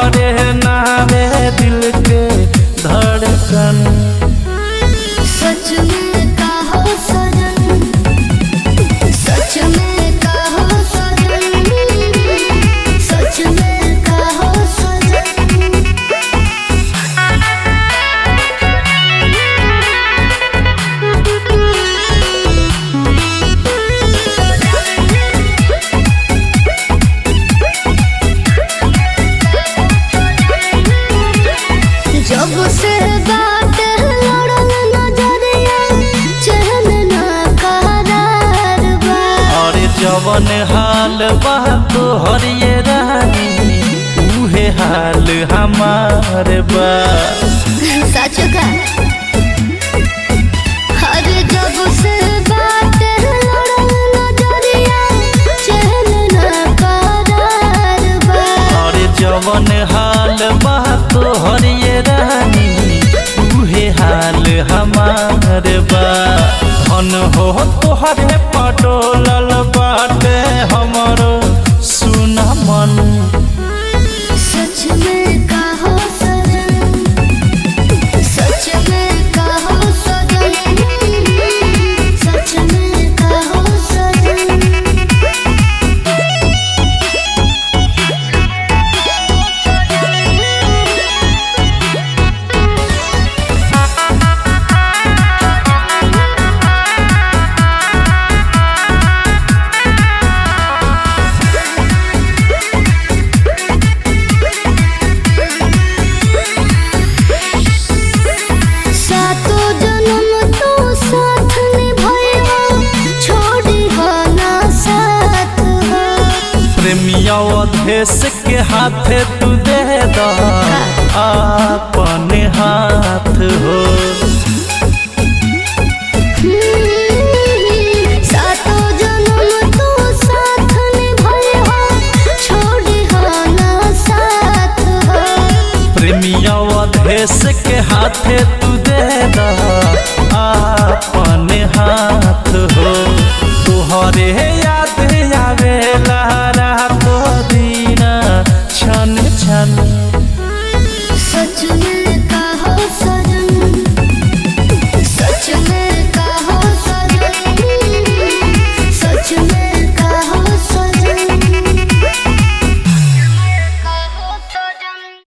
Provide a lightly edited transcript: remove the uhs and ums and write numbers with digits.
तोहरे नावे दिल के धड़कन। सच में कहो सजन, सच में कहो सजन, सच में कहो सजन। जब से बात लड़ल नजरिया चहल ना करार बा। और जवन हाल बा तोहर ये रानी उहे हाल हमार बा। सच का हर जब से बात लड़ल नजरिया चहल ना करार बा। और जवन हाल बा तोहर ये रानी उहे हाल हमार बा। धन हो तोहरे पटोलल बाटे हमरो सुना मन। सच में कहो सजन, सच में कहो सजन, सच में कहो सजन। सातों जन्म तो साथ निभाएगा, छोड़ेगा ना साथ हो। प्रेमिया देश के हाथे तू दे दा